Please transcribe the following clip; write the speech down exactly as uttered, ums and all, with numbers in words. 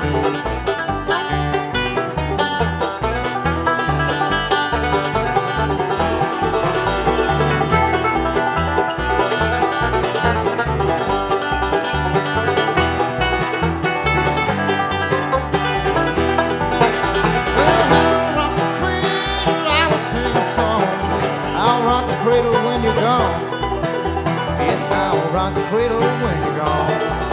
Cradle when you're gone. Yes, I'll rock the cradle when you're gone.